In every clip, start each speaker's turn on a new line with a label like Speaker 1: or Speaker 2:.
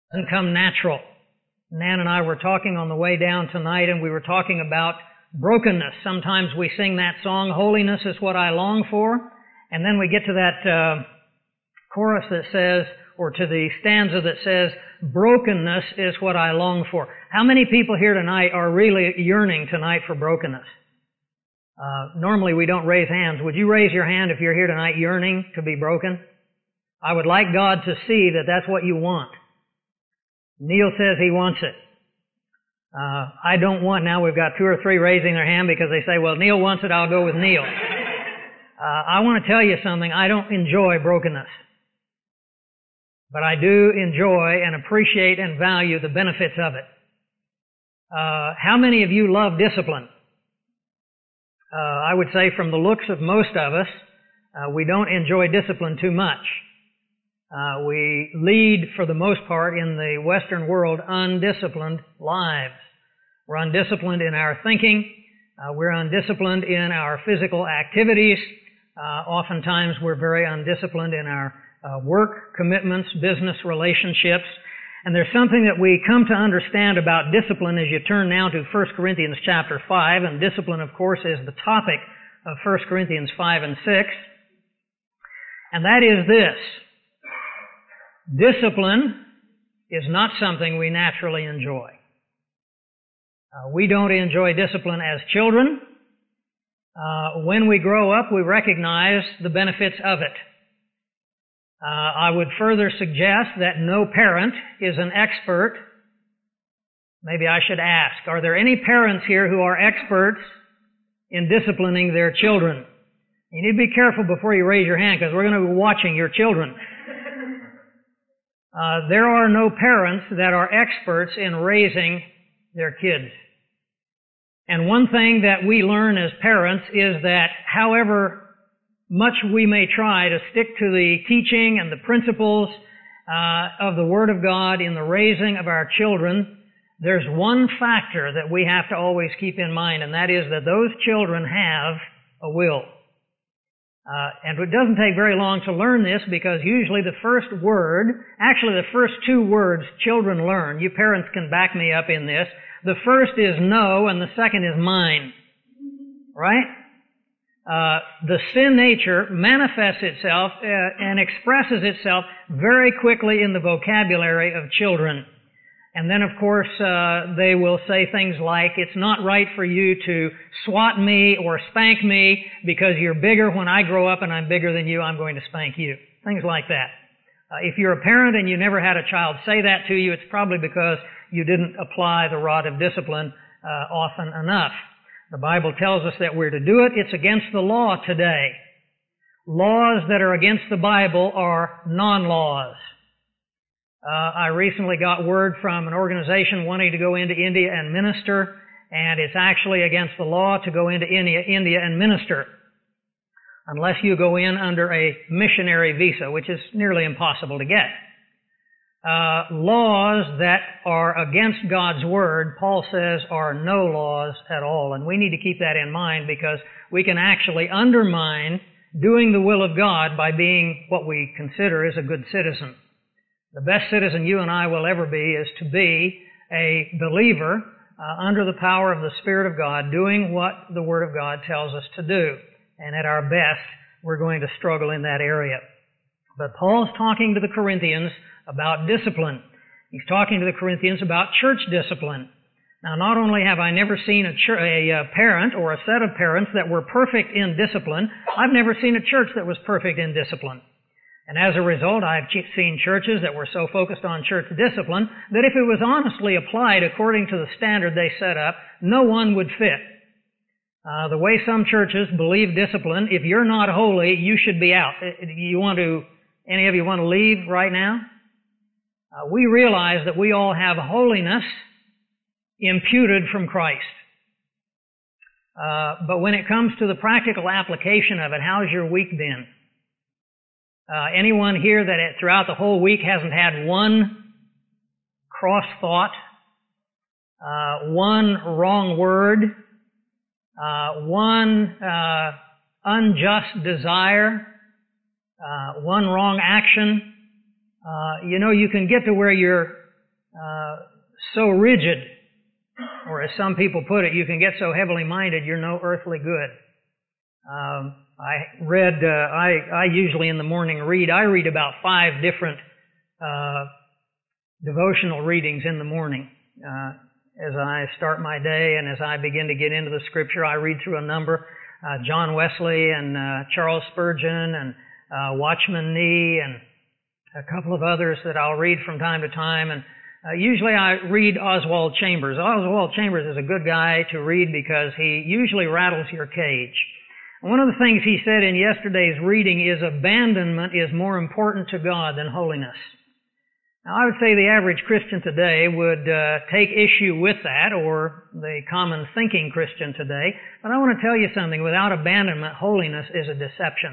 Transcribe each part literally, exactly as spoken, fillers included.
Speaker 1: doesn't come natural. Nan and I were talking on the way down tonight, and we were talking about brokenness. Sometimes we sing that song, "Holiness is what I long for," and then we get to that uh, chorus that says, or to the stanza that says, "Brokenness is what I long for." How many people here tonight are really yearning tonight for brokenness? Uh, normally we don't raise hands. Would you raise your hand if you're here tonight yearning to be broken? I would like God to see that that's what you want. Neil says he wants it. Uh, I don't want, now we've got two or three raising their hand because they say, well, Neil wants it, I'll go with Neil. Uh, I want to tell you something. I don't enjoy brokenness. But I do enjoy and appreciate and value the benefits of it. Uh, how many of you love discipline? Uh, I would say from the looks of most of us, uh, we don't enjoy discipline too much. Uh, we lead, for the most part, in the Western world, undisciplined lives. We're undisciplined in our thinking. Uh, we're undisciplined in our physical activities. Uh, oftentimes we're very undisciplined in our uh, work commitments, business relationships. And there's something that we come to understand about discipline as you turn now to First Corinthians chapter five, and discipline, of course, is the topic of First Corinthians five and six. And that is this. Discipline is not something we naturally enjoy. Uh, we don't enjoy discipline as children. Uh, when we grow up, we recognize the benefits of it. Uh, I would further suggest that no parent is an expert. Maybe I should ask, are there any parents here who are experts in disciplining their children? You need to be careful before you raise your hand because we're going to be watching your children. Uh, there are no parents that are experts in raising their kids. And one thing that we learn as parents is that however much we may try to stick to the teaching and the principles uh, of the Word of God in the raising of our children, there's one factor that we have to always keep in mind, and that is that those children have a will. Uh, and it doesn't take very long to learn this because usually the first word, actually the first two words children learn, you parents can back me up in this, the first is no and the second is mine. Right? Uh, the sin nature manifests itself uh, and expresses itself very quickly in the vocabulary of children. And then, of course, uh, they will say things like, it's not right for you to swat me or spank me because you're bigger. When I grow up and I'm bigger than you, I'm going to spank you. Things like that. Uh, if you're a parent and you never had a child say that to you, it's probably because you didn't apply the rod of discipline uh, often enough. The Bible tells us that we're to do it. It's against the law today. Laws that are against the Bible are non-laws. Uh, I recently got word from an organization wanting to go into India and minister, and it's actually against the law to go into India, India and minister, unless you go in under a missionary visa, which is nearly impossible to get. Uh, laws that are against God's Word, Paul says, are no laws at all, and we need to keep that in mind because we can actually undermine doing the will of God by being what we consider is a good citizen. The best citizen you and I will ever be is to be a believer uh, under the power of the Spirit of God, doing what the Word of God tells us to do. And at our best, we're going to struggle in that area. But Paul's talking to the Corinthians about discipline. He's talking to the Corinthians about church discipline. Now, not only have I never seen a, ch- a, a parent or a set of parents that were perfect in discipline, I've never seen a church that was perfect in discipline. And as a result, I've seen churches that were so focused on church discipline that if it was honestly applied according to the standard they set up, no one would fit. Uh, the way some churches believe discipline, if you're not holy, you should be out. You want to, any of you want to leave right now? Uh, we realize that we all have holiness imputed from Christ. Uh, but when it comes to the practical application of it, how's your week been? Uh, anyone here that it, throughout the whole week hasn't had one cross thought, uh, one wrong word, uh, one uh, unjust desire, uh, one wrong action? Uh, you know, you can get to where you're uh, so rigid, or as some people put it, you can get so heavily minded you're no earthly good. Um, I read, uh, I, I usually in the morning read, I read about five different uh, devotional readings in the morning. Uh, as I start my day and as I begin to get into the Scripture, I read through a number. Uh, John Wesley and uh, Charles Spurgeon and uh, Watchman Nee and a couple of others that I'll read from time to time. And uh, usually I read Oswald Chambers. Oswald Chambers is a good guy to read because he usually rattles your cage. One of the things he said in yesterday's reading is abandonment is more important to God than holiness. Now, I would say the average Christian today would uh, take issue with that, or the common thinking Christian today. But I want to tell you something. Without abandonment, holiness is a deception.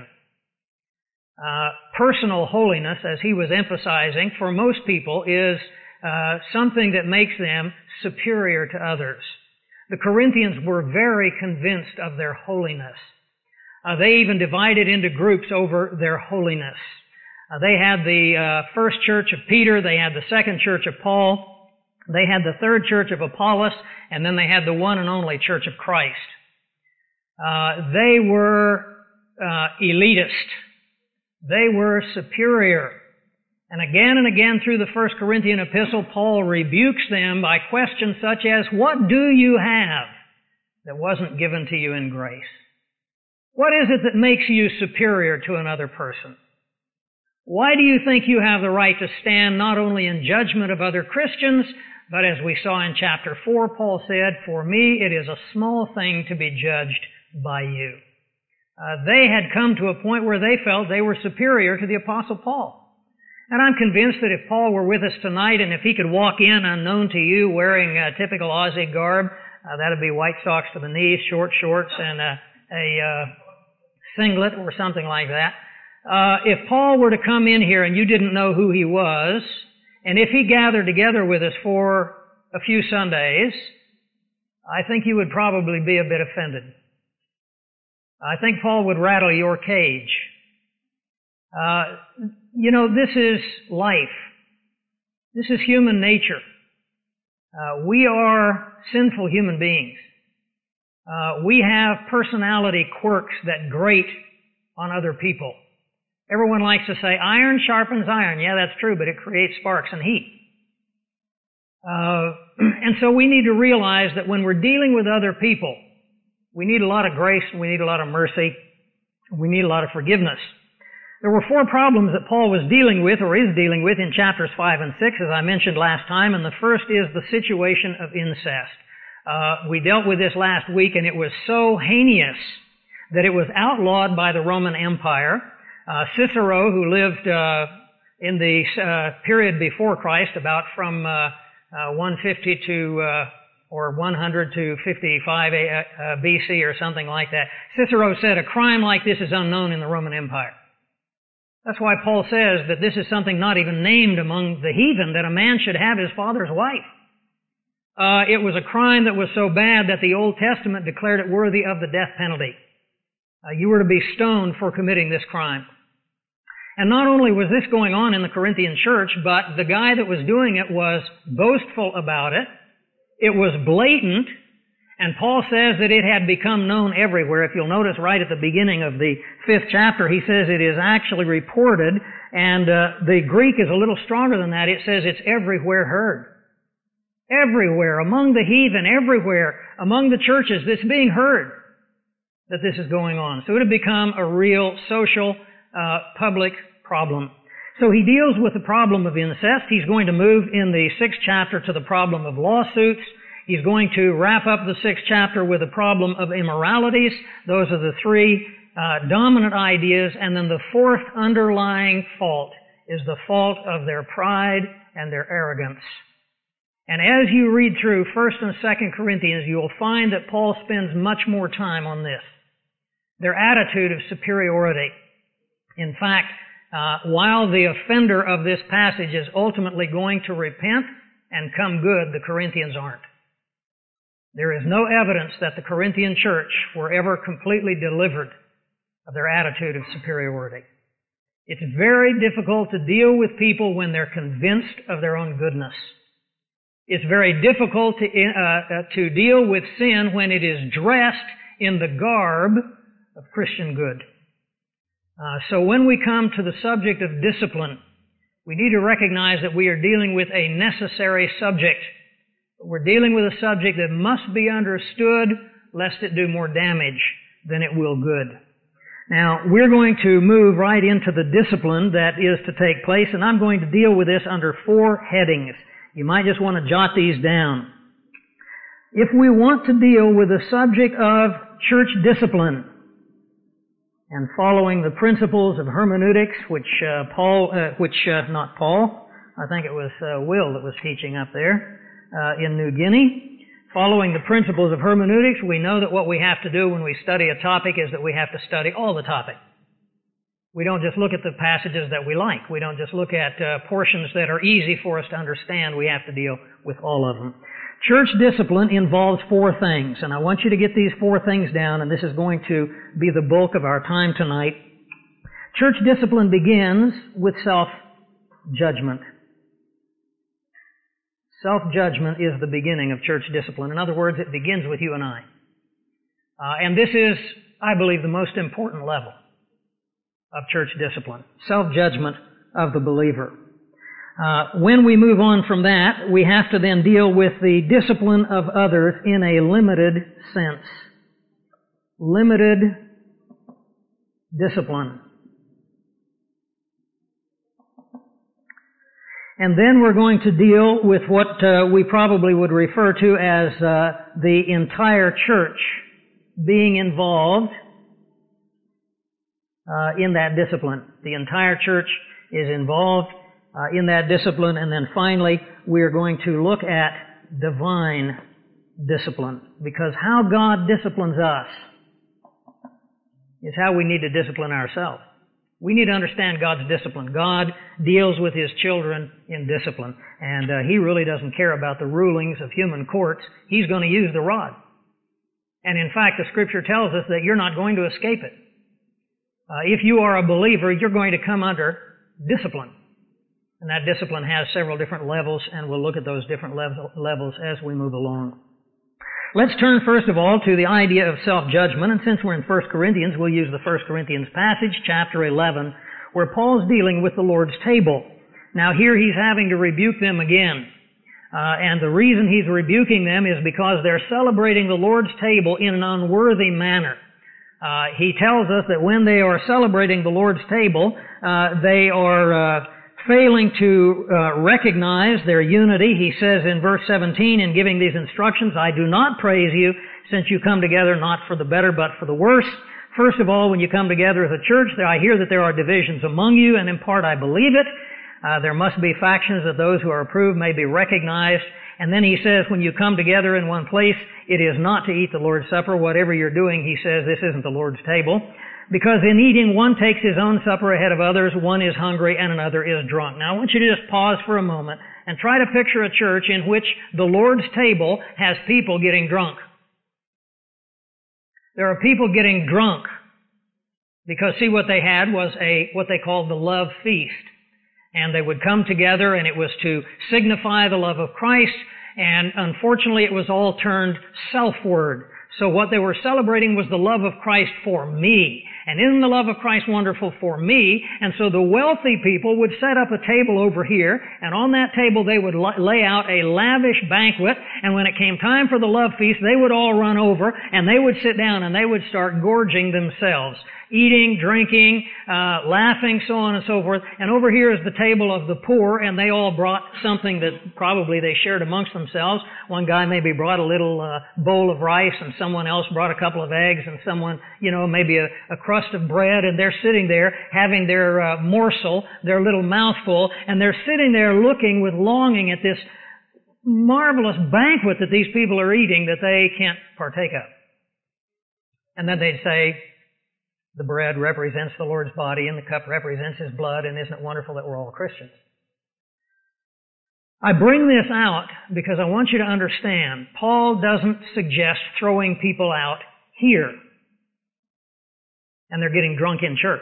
Speaker 1: Uh, personal holiness, as he was emphasizing, for most people is uh, something that makes them superior to others. The Corinthians were very convinced of their holiness. Uh, they even divided into groups over their holiness. Uh, they had the uh, first church of Peter, they had the second church of Paul, they had the third church of Apollos, and then they had the one and only church of Christ. Uh, they were uh, elitist. They were superior. And again and again through the First Corinthian epistle, Paul rebukes them by questions such as, what do you have that wasn't given to you in grace? What is it that makes you superior to another person? Why do you think you have the right to stand not only in judgment of other Christians, but as we saw in chapter four, Paul said, for me it is a small thing to be judged by you. Uh, they had come to a point where they felt they were superior to the Apostle Paul. And I'm convinced that if Paul were with us tonight and if he could walk in unknown to you wearing a typical Aussie garb, uh, that'd be white socks to the knees, short shorts, and a, a uh, singlet or something like that. Uh, if Paul were to come in here and you didn't know who he was, and if he gathered together with us for a few Sundays, I think you would probably be a bit offended. I think Paul would rattle your cage. Uh, you know, this is life. This is human nature. Uh, we are sinful human beings. Uh, we have personality quirks that grate on other people. Everyone likes to say, iron sharpens iron. Yeah, that's true, but it creates sparks and heat. Uh, and so we need to realize that when we're dealing with other people, we need a lot of grace and we need a lot of mercy. We need a lot of forgiveness. There were four problems that Paul was dealing with, or is dealing with, in chapters five and six, as I mentioned last time, and the first is the situation of incest. Uh, we dealt with this last week, and it was so heinous that it was outlawed by the Roman Empire. Uh, Cicero, who lived uh, in the uh, period before Christ, about from uh, uh, one fifty to uh, or one hundred to fifty-five uh, B C or something like that, Cicero said a crime like this is unknown in the Roman Empire. That's why Paul says that this is something not even named among the heathen, that a man should have his father's wife. Uh, it was a crime that was so bad that the Old Testament declared it worthy of the death penalty. Uh, you were to be stoned for committing this crime. And not only was this going on in the Corinthian church, but the guy that was doing it was boastful about it. It was blatant. And Paul says that it had become known everywhere. If you'll notice right at the beginning of the fifth chapter, he says it is actually reported. And uh, the Greek is a little stronger than that. It says it's everywhere heard. Everywhere, among the heathen, everywhere, among the churches, it's being heard that this is going on. So it had become a real social Uh, public problem. So he deals with the problem of incest. He's going to move in the sixth chapter to the problem of lawsuits. He's going to wrap up the sixth chapter with the problem of immoralities. Those are the three uh, dominant ideas. And then the fourth underlying fault is the fault of their pride and their arrogance. And as you read through First and Second Corinthians, you will find that Paul spends much more time on this. Their attitude of superiority. In fact, uh, while the offender of this passage is ultimately going to repent and come good, the Corinthians aren't. There is no evidence that the Corinthian church were ever completely delivered of their attitude of superiority. It's very difficult to deal with people when they're convinced of their own goodness. It's very difficult to, uh, to deal with sin when it is dressed in the garb of Christian good. Uh, so when we come to the subject of discipline, we need to recognize that we are dealing with a necessary subject. We're dealing with a subject that must be understood lest it do more damage than it will good. Now, we're going to move right into the discipline that is to take place, and I'm going to deal with this under four headings. You might just want to jot these down. If we want to deal with the subject of church discipline and following the principles of hermeneutics, which uh, Paul, uh, which uh, not Paul, I think it was uh, Will that was teaching up there uh, in New Guinea. Following the principles of hermeneutics, we know that what we have to do when we study a topic is that we have to study all the topic. We don't just look at the passages that we like. We don't just look at uh, portions that are easy for us to understand. We have to deal with all of them. Church discipline involves four things, and I want you to get these four things down, and this is going to be the bulk of our time tonight. Church discipline begins with self-judgment. Self-judgment is the beginning of church discipline. In other words, it begins with you and I. Uh, and this is, I believe, the most important level of church discipline. Self-judgment of the believer. Uh, when we move on from that, we have to then deal with the discipline of others in a limited sense. Limited discipline. And then we're going to deal with what uh, we probably would refer to as uh, the entire church being involved uh, in that discipline. The entire church is involved uh, in that discipline. And then finally, we're going to look at divine discipline. Because how God disciplines us is how we need to discipline ourselves. We need to understand God's discipline. God deals with His children in discipline. And uh, He really doesn't care about the rulings of human courts. He's going to use the rod. And in fact, the Scripture tells us that you're not going to escape it. Uh, if you are a believer, you're going to come under discipline. And that discipline has several different levels, and we'll look at those different level, levels as we move along. Let's turn first of all to the idea of self-judgment, and since we're in First Corinthians, we'll use the First Corinthians passage, chapter eleven, where Paul's dealing with the Lord's table. Now here he's having to rebuke them again. Uh, and the reason he's rebuking them is because they're celebrating the Lord's table in an unworthy manner. Uh, he tells us that when they are celebrating the Lord's table, uh, they are uh, failing to uh, recognize their unity. He says in verse seventeen, in giving these instructions, I do not praise you, since you come together not for the better, but for the worse. First of all, when you come together as a church, I hear that there are divisions among you, and in part I believe it. Uh, there must be factions that those who are approved may be recognized. And then he says, when you come together in one place, it is not to eat the Lord's Supper. Whatever you're doing, he says, this isn't the Lord's table. Because in eating, one takes his own supper ahead of others, one is hungry, and another is drunk. Now, I want you to just pause for a moment and try to picture a church in which the Lord's table has people getting drunk. There are people getting drunk because, see, what they had was a what they called the love feast. And they would come together, and it was to signify the love of Christ, and unfortunately it was all turned self-ward. So what they were celebrating was the love of Christ for me. And isn't the love of Christ wonderful for me? And so the wealthy people would set up a table over here, and on that table they would lay out a lavish banquet, and when it came time for the love feast, they would all run over, and they would sit down, and they would start gorging themselves. Eating, drinking, uh, laughing, so on and so forth. And over here is the table of the poor, and they all brought something that probably they shared amongst themselves. One guy maybe brought a little uh, bowl of rice, and someone else brought a couple of eggs, and someone, you know, maybe a, a crust of bread, and they're sitting there having their uh, morsel, their little mouthful, and they're sitting there looking with longing at this marvelous banquet that these people are eating that they can't partake of. And then they'd say, the bread represents the Lord's body and the cup represents His blood, and isn't it wonderful that we're all Christians? I bring this out because I want you to understand, Paul doesn't suggest throwing people out here and they're getting drunk in church.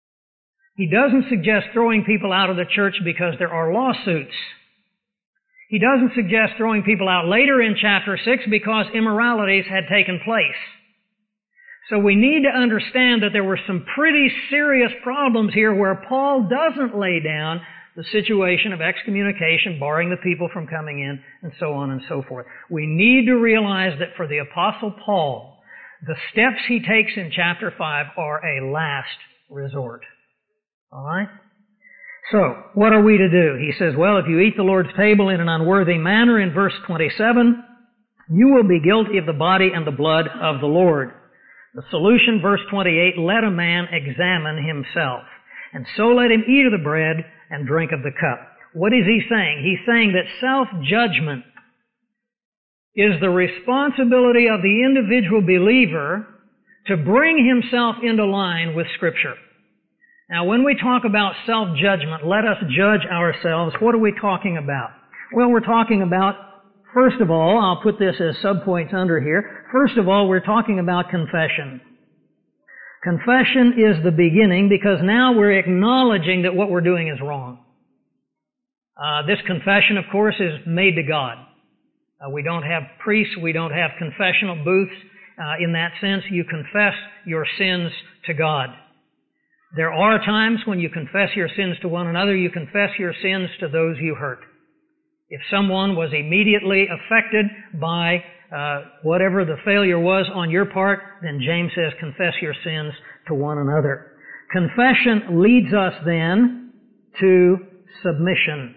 Speaker 1: He doesn't suggest throwing people out of the church because there are lawsuits. He doesn't suggest throwing people out later in chapter six because immoralities had taken place. So we need to understand that there were some pretty serious problems here where Paul doesn't lay down the situation of excommunication, barring the people from coming in, and so on and so forth. We need to realize that for the Apostle Paul, the steps he takes in chapter five are a last resort. All right? So, what are we to do? He says, well, if you eat the Lord's table in an unworthy manner, in verse twenty-seven, you will be guilty of the body and the blood of the Lord. The solution, verse twenty-eight, let a man examine himself, and so let him eat of the bread and drink of the cup. What is he saying? He's saying that self-judgment is the responsibility of the individual believer to bring himself into line with Scripture. Now, when we talk about self-judgment, let us judge ourselves, what are we talking about? Well, we're talking about, first of all, I'll put this as subpoints under here, first of all, we're talking about confession. Confession is the beginning because now we're acknowledging that what we're doing is wrong. Uh, this confession, of course, is made to God. Uh, we don't have priests, we don't have confessional booths. Uh, in that sense, you confess your sins to God. There are times when you confess your sins to one another, you confess your sins to those you hurt. If someone was immediately affected by uh, whatever the failure was on your part, then James says confess your sins to one another. Confession leads us then to submission.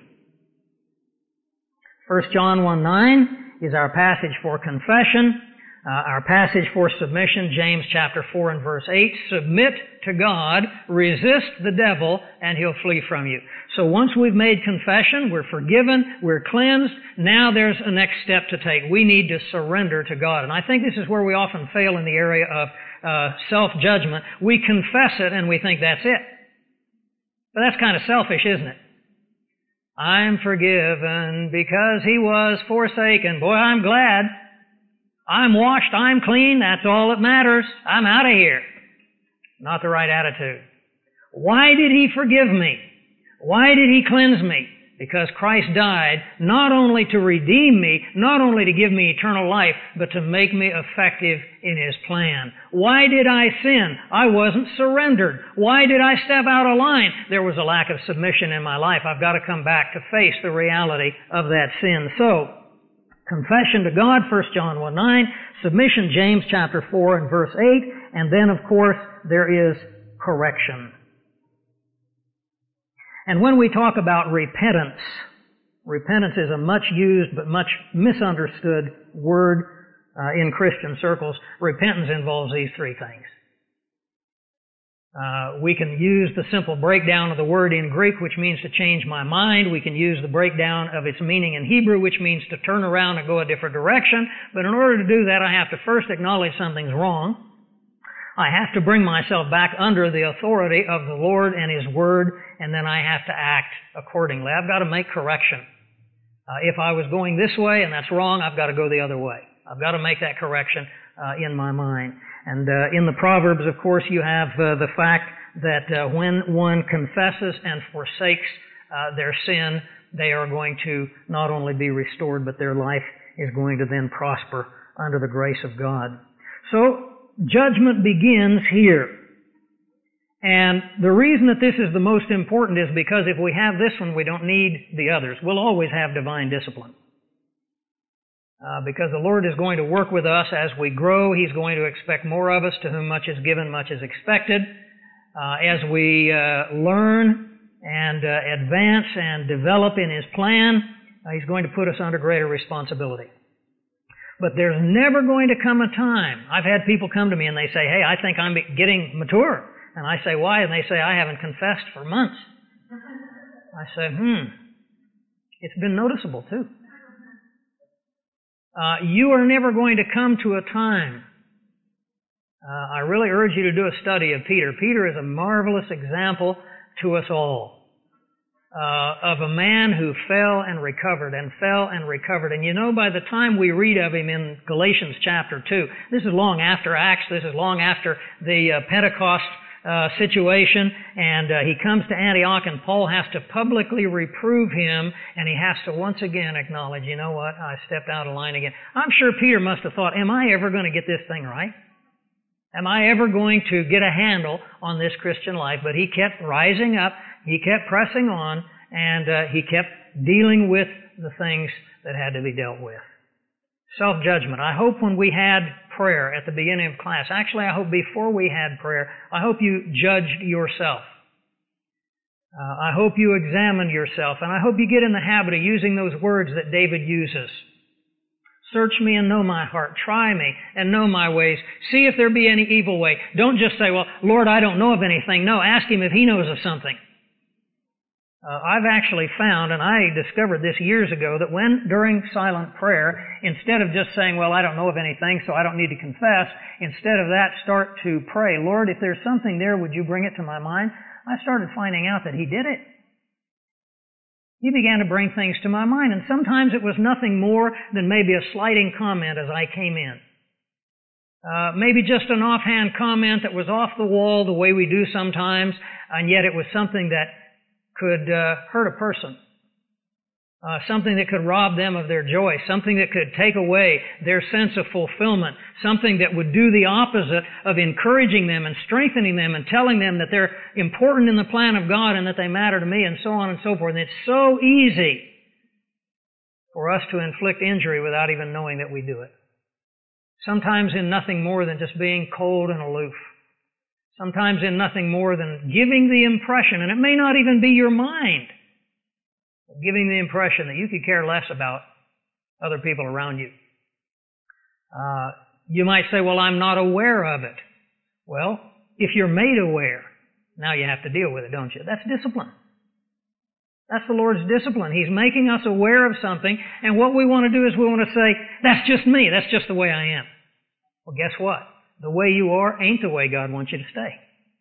Speaker 1: First John one nine is our passage for confession. Uh, our passage for submission, James chapter four and verse eight, submit to God, resist the devil, and he'll flee from you. So once we've made confession, we're forgiven, we're cleansed, now there's a next step to take. We need to surrender to God. And I think this is where we often fail in the area of uh, self-judgment. We confess it and we think that's it. But that's kind of selfish, isn't it? I'm forgiven because he was forsaken. Boy, I'm glad. I'm washed, I'm clean, that's all that matters. I'm out of here. Not the right attitude. Why did he forgive me? Why did he cleanse me? Because Christ died not only to redeem me, not only to give me eternal life, but to make me effective in his plan. Why did I sin? I wasn't surrendered. Why did I step out of line? There was a lack of submission in my life. I've got to come back to face the reality of that sin. So, confession to God, First John one nine, submission, James chapter four and verse eight, and then, of course, there is correction. And when we talk about repentance, repentance is a much used but much misunderstood word uh, in Christian circles. Repentance involves these three things. Uh, we can use the simple breakdown of the word in Greek, which means to change my mind. We can use the breakdown of its meaning in Hebrew, which means to turn around and go a different direction. But in order to do that, I have to first acknowledge something's wrong. I have to bring myself back under the authority of the Lord and His Word, and then I have to act accordingly. I've got to make correction. Uh, if I was going this way and that's wrong, I've got to go the other way. I've got to make that correction uh, in my mind. And uh, in the Proverbs, of course, you have uh, the fact that uh, when one confesses and forsakes uh, their sin, they are going to not only be restored, but their life is going to then prosper under the grace of God. So, judgment begins here. And the reason that this is the most important is because if we have this one, we don't need the others. We'll always have divine discipline. Uh, because the Lord is going to work with us as we grow. He's going to expect more of us. To whom much is given, much is expected. Uh, as we uh, learn and uh, advance and develop in His plan, uh, He's going to put us under greater responsibility. But there's never going to come a time. I've had people come to me and they say, hey, I think I'm getting mature. And I say, why? And they say, I haven't confessed for months. I say, hmm, it's been noticeable too. Uh, you are never going to come to a time. Uh, I really urge you to do a study of Peter. Peter is a marvelous example to us all uh, of a man who fell and recovered and fell and recovered. And you know, by the time we read of him in Galatians chapter two, this is long after Acts, this is long after the uh, Pentecost uh, situation, and uh, he comes to Antioch, and Paul has to publicly reprove him, and he has to once again acknowledge, you know what, I stepped out of line again. I'm sure Peter must have thought, am I ever going to get this thing right? Am I ever going to get a handle on this Christian life? But he kept rising up, he kept pressing on, and uh, he kept dealing with the things that had to be dealt with. Self-judgment. I hope when we had prayer at the beginning of class, actually I hope before we had prayer, I hope you judged yourself. Uh, I hope you examined yourself, and I hope you get in the habit of using those words that David uses. Search me and know my heart. Try me and know my ways. See if there be any evil way. Don't just say, well, Lord, I don't know of anything. No, ask Him if He knows of something. Uh, I've actually found, and I discovered this years ago, that when during silent prayer, instead of just saying, well, I don't know of anything, so I don't need to confess, instead of that, start to pray, Lord, if there's something there, would you bring it to my mind? I started finding out that He did it. He began to bring things to my mind, and sometimes it was nothing more than maybe a slighting comment as I came in. Uh, maybe just an offhand comment that was off the wall the way we do sometimes, and yet it was something that could uh, hurt a person, uh, something that could rob them of their joy, something that could take away their sense of fulfillment, something that would do the opposite of encouraging them and strengthening them and telling them that they're important in the plan of God and that they matter to me and so on and so forth. And it's so easy for us to inflict injury without even knowing that we do it. Sometimes in nothing more than just being cold and aloof. Sometimes in nothing more than giving the impression, and it may not even be your mind, but giving the impression that you could care less about other people around you. Uh, you might say, well, I'm not aware of it. Well, if you're made aware, now you have to deal with it, don't you? That's discipline. That's the Lord's discipline. He's making us aware of something, and what we want to do is we want to say, that's just me, that's just the way I am. Well, guess what? The way you are ain't the way God wants you to stay.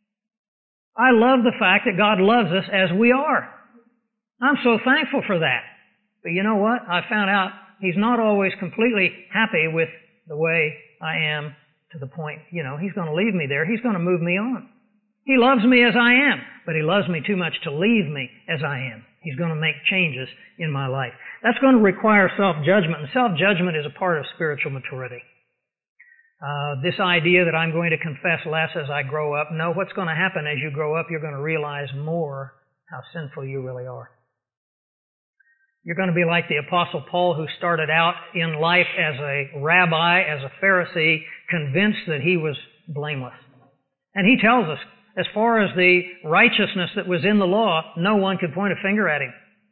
Speaker 1: I love the fact that God loves us as we are. I'm so thankful for that. But you know what? I found out He's not always completely happy with the way I am to the point, you know, He's going to leave me there. He's going to move me on. He loves me as I am, but He loves me too much to leave me as I am. He's going to make changes in my life. That's going to require self-judgment, and self-judgment is a part of spiritual maturity. Uh, this idea that I'm going to confess less as I grow up. No, what's going to happen as you grow up, you're going to realize more how sinful you really are. You're going to be like the Apostle Paul, who started out in life as a rabbi, as a Pharisee, convinced that he was blameless. And he tells us, as far as the righteousness that was in the law, no one could point a finger at him.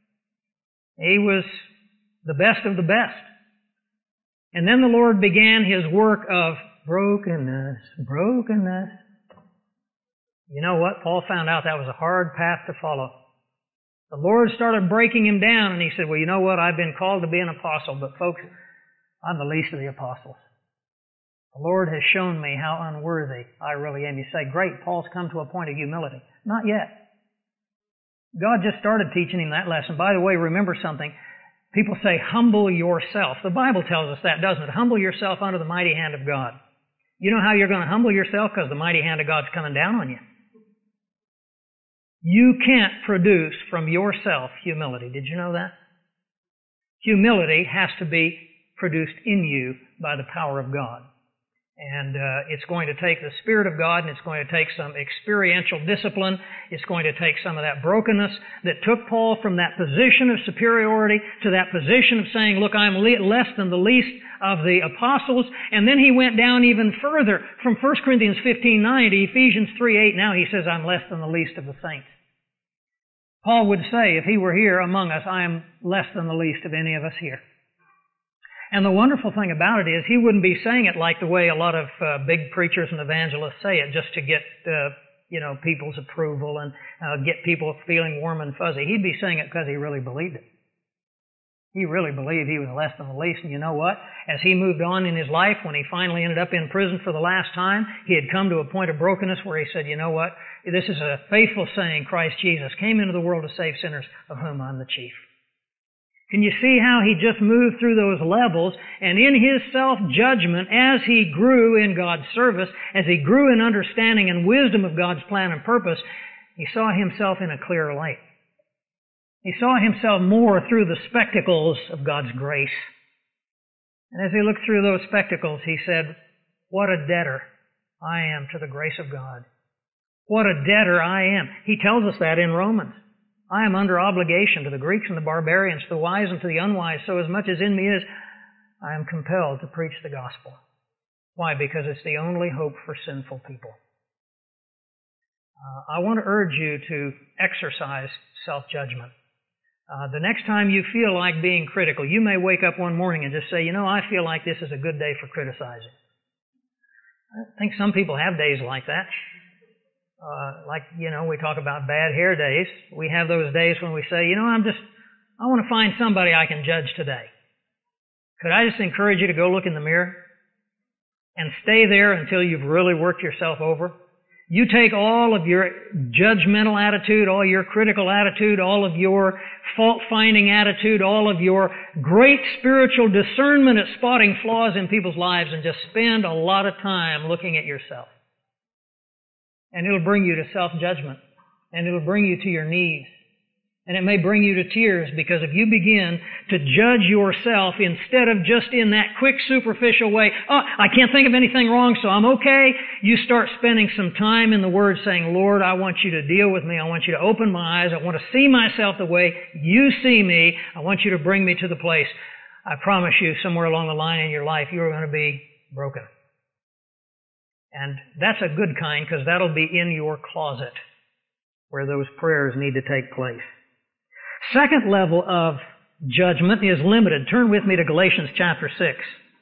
Speaker 1: He was the best of the best. And then the Lord began His work of brokenness, brokenness. You know what? Paul found out that was a hard path to follow. The Lord started breaking him down, and he said, well, you know what? I've been called to be an apostle, but folks, I'm the least of the apostles. The Lord has shown me how unworthy I really am. You say, great, Paul's come to a point of humility. Not yet. God just started teaching him that lesson. By the way, remember something. People say, humble yourself. The Bible tells us that, doesn't it? Humble yourself under the mighty hand of God. You know how you're going to humble yourself? Because the mighty hand of God's coming down on you. You can't produce from yourself humility. Did you know that? Humility has to be produced in you by the power of God. And uh, it's going to take the Spirit of God, and it's going to take some experiential discipline. It's going to take some of that brokenness that took Paul from that position of superiority to that position of saying, look, I'm le- less than the least of the apostles. And then he went down even further from First Corinthians fifteen nine to Ephesians three eight. Now he says, I'm less than the least of the saints. Paul would say, if he were here among us, I am less than the least of any of us here. And the wonderful thing about it is he wouldn't be saying it like the way a lot of uh, big preachers and evangelists say it, just to get, uh, you know, people's approval and uh, get people feeling warm and fuzzy. He'd be saying it because he really believed it. He really believed he was less than the least. And you know what? As he moved on in his life, when he finally ended up in prison for the last time, he had come to a point of brokenness where he said, you know what? This is a faithful saying, Christ Jesus came into the world to save sinners, of whom I'm the chief. Can you see how he just moved through those levels? And in his self-judgment, as he grew in God's service, as he grew in understanding and wisdom of God's plan and purpose, he saw himself in a clearer light. He saw himself more through the spectacles of God's grace. And as he looked through those spectacles, he said, what a debtor I am to the grace of God. What a debtor I am. He tells us that in Romans. I am under obligation to the Greeks and the barbarians, to the wise and to the unwise, so as much as in me is, I am compelled to preach the gospel. Why? Because it's the only hope for sinful people. Uh, I want to urge you to exercise self-judgment. Uh, the next time you feel like being critical, you may wake up one morning and just say, you know, I feel like this is a good day for criticizing. I think some people have days like that. Uh, like, you know, we talk about bad hair days. We have those days when we say, you know, I'm just, I want to find somebody I can judge today. Could I just encourage you to go look in the mirror and stay there until you've really worked yourself over? You take all of your judgmental attitude, all your critical attitude, all of your fault-finding attitude, all of your great spiritual discernment at spotting flaws in people's lives, and just spend a lot of time looking at yourself. And it'll bring you to self-judgment. And it'll bring you to your knees. And it may bring you to tears, because if you begin to judge yourself instead of just in that quick superficial way, oh, I can't think of anything wrong, so I'm okay, you start spending some time in the Word saying, Lord, I want you to deal with me. I want you to open my eyes. I want to see myself the way you see me. I want you to bring me to the place. I promise you, somewhere along the line in your life, you're going to be broken. And that's a good kind, because that'll be in your closet where those prayers need to take place. Second level of judgment is limited. Turn with me to Galatians chapter six.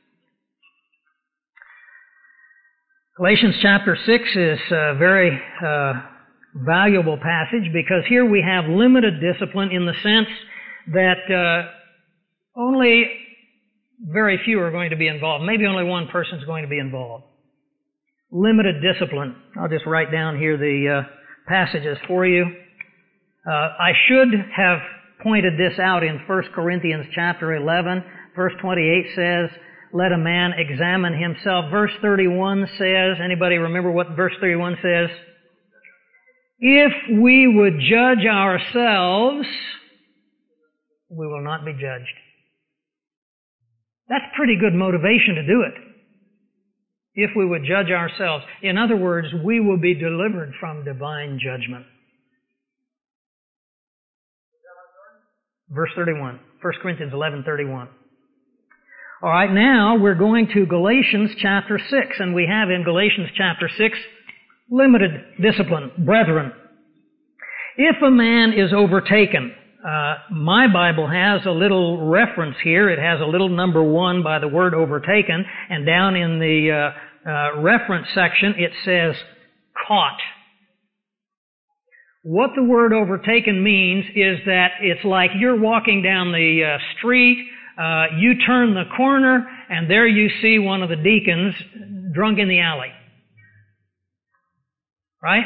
Speaker 1: Galatians chapter six is a very uh, valuable passage, because here we have limited discipline in the sense that uh, only very few are going to be involved. Maybe only one person is going to be involved. Limited discipline. I'll just write down here the uh, passages for you. Uh, I should have pointed this out in First Corinthians chapter eleven. Verse twenty-eight says, let a man examine himself. Verse thirty-one says, anybody remember what verse thirty-one says? If we would judge ourselves, we will not be judged. That's pretty good motivation to do it. If we would judge ourselves. In other words, we will be delivered from divine judgment. Verse thirty-one. First Corinthians eleven thirty-one. All right, now we're going to Galatians chapter six, and we have in Galatians chapter six limited discipline. Brethren, if a man is overtaken, uh, my Bible has a little reference here. It has a little number one by the word overtaken, and down in the uh, uh, reference section it says caught. What the word overtaken means is that it's like you're walking down the uh, street, uh, you turn the corner, and there you see one of the deacons drunk in the alley. Right?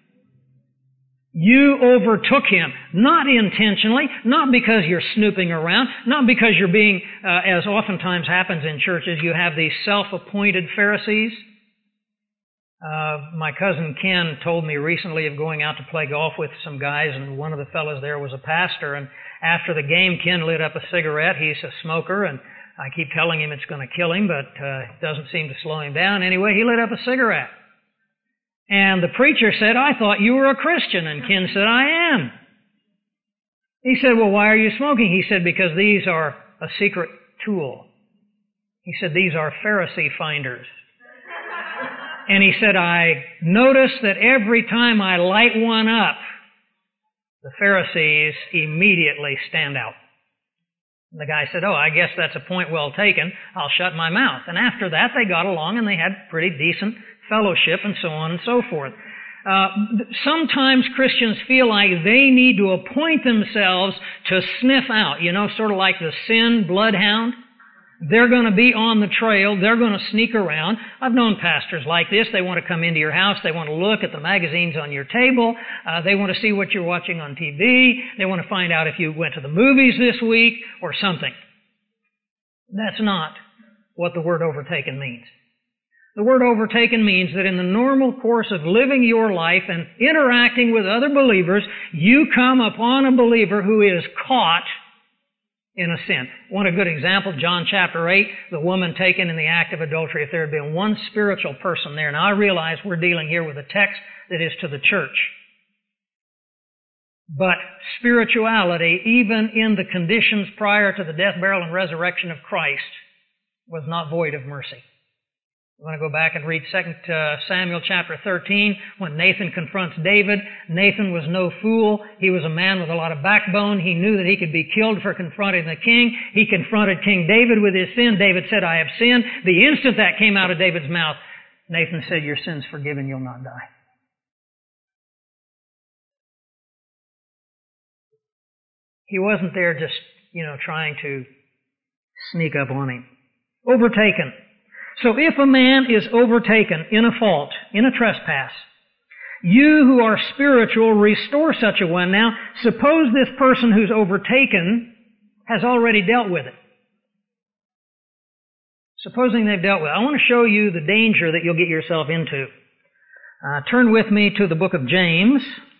Speaker 1: You overtook him, not intentionally, not because you're snooping around, not because you're being, uh, as oftentimes happens in churches, you have these self-appointed Pharisees. Uh, my cousin Ken told me recently of going out to play golf with some guys, and one of the fellows there was a pastor, and after the game, Ken lit up a cigarette. He's a smoker, and I keep telling him it's going to kill him, but uh, it doesn't seem to slow him down. Anyway, he lit up a cigarette. And the preacher said, I thought you were a Christian. And Ken said, I am. He said, well, why are you smoking? He said, because these are a secret tool. He said, these are Pharisee finders. And he said, I notice that every time I light one up, the Pharisees immediately stand out. And the guy said, oh, I guess that's a point well taken. I'll shut my mouth. And after that, they got along and they had pretty decent fellowship and so on and so forth. Uh, sometimes Christians feel like they need to appoint themselves to sniff out, you know, sort of like the sin bloodhound. They're going to be on the trail. They're going to sneak around. I've known pastors like this. They want to come into your house. They want to look at the magazines on your table. Uh, they want to see what you're watching on T V. They want to find out if you went to the movies this week or something. That's not what the word overtaken means. The word overtaken means that in the normal course of living your life and interacting with other believers, you come upon a believer who is caught in a sin. One a good example, John chapter eight, the woman taken in the act of adultery. If there had been one spiritual person there, now I realize we're dealing here with a text that is to the church. But spirituality, even in the conditions prior to the death, burial, and resurrection of Christ, was not void of mercy. You want to go back and read Second Samuel chapter thirteen, when Nathan confronts David. Nathan was no fool. He was a man with a lot of backbone. He knew that he could be killed for confronting the king. He confronted King David with his sin. David said, I have sinned. The instant that came out of David's mouth, Nathan said, your sin's forgiven, you'll not die. He wasn't there just, you know, trying to sneak up on him. Overtaken. So if a man is overtaken in a fault, in a trespass, you who are spiritual restore such a one. Now, suppose this person who's overtaken has already dealt with it. Supposing they've dealt with it. I want to show you the danger that you'll get yourself into. Uh, turn with me to the book of James,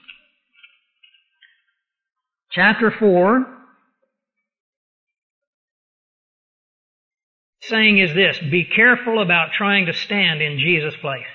Speaker 1: chapter four. Saying is this, be careful about trying to stand in Jesus' place.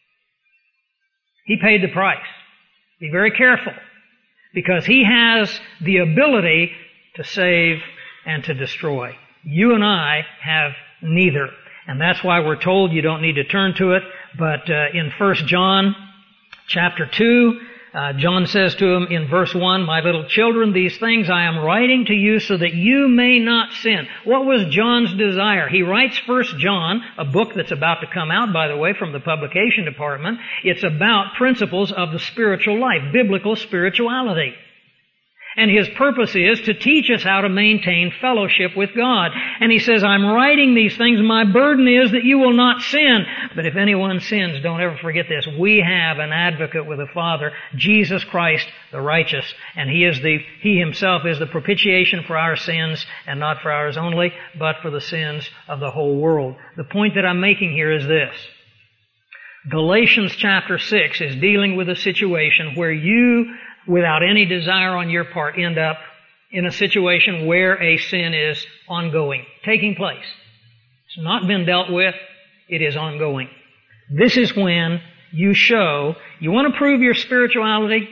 Speaker 1: He paid the price. Be very careful, because He has the ability to save and to destroy. You and I have neither. And that's why we're told you don't need to turn to it, but uh, in First John chapter two, Uh, John says to him in verse one, my little children, these things I am writing to you so that you may not sin. What was John's desire? He writes First John, a book that's about to come out, by the way, from the publication department. It's about principles of the spiritual life, biblical spirituality. And his purpose is to teach us how to maintain fellowship with God. And he says, I'm writing these things. My burden is that you will not sin. But if anyone sins, don't ever forget this. We have an advocate with the Father, Jesus Christ, the righteous. And he is the, he himself is the propitiation for our sins, and not for ours only, but for the sins of the whole world. The point that I'm making here is this. Galatians chapter six is dealing with a situation where you, without any desire on your part, end up in a situation where a sin is ongoing, taking place. It's not been dealt with, it is ongoing. This is when you show, you want to prove your spirituality?